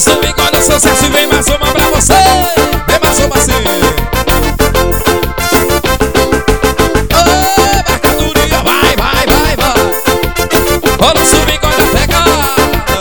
seu bigode, sucesso e vem mais uma pra você. Vem mais uma assim. Ô, mercadoria, vai, vai, vai, vai. Olha o seu bigode a pegada.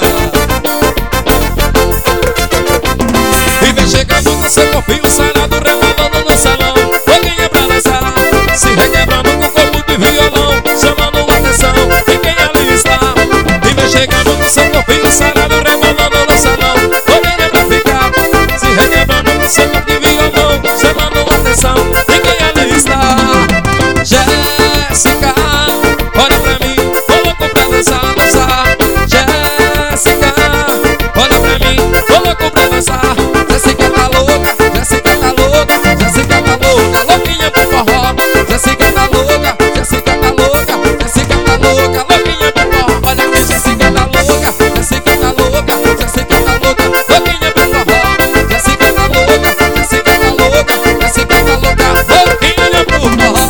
E vem chegando com seu corpinho sarado, rebolando no salão. Foguinha pra dançar, se requebrando com o corpo de violão, chamando atenção de quem ali está. E vem chegando com seu corpinho sarado, rebolando no salão. Foguinha pra ficar, se requebrando com seu corpo de violão, chamando atenção de quem ali está. Jéssica, olha pra mim, tô louco pra dançar, dançar. Jéssica, olha pra mim, tô louco pra dançar. Jéssica tá louca, Jéssica tá louca, Jéssica tá louca, louquinha pro forró. Jéssica tá louca, Jéssica tá louca, Jéssica tá louca, louquinha pro forró. Olha que Jéssica tá louca, Jéssica tá louca, Jéssica tá louca, louquinha pro forró. Jéssica tá louca, Jéssica tá louca, Jéssica tá louca, louquinha pro forró.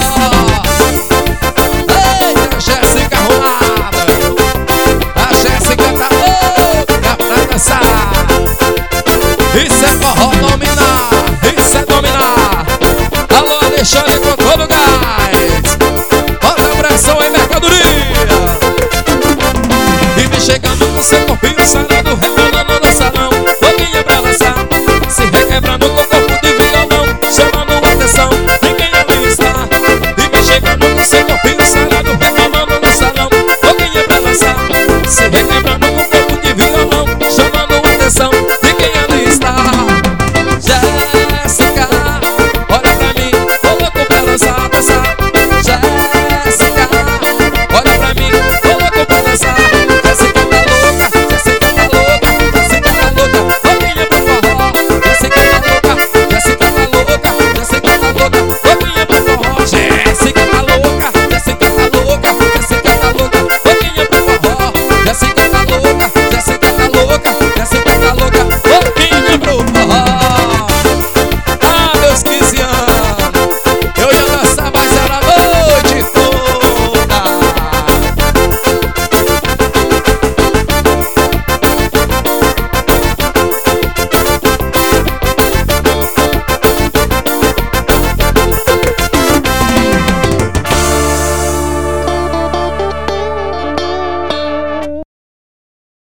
Eita, Jéssica arrumada, a Jéssica tá louca pra dançar. Isso é forró dominar, isso é dominar. Alô, Alexandre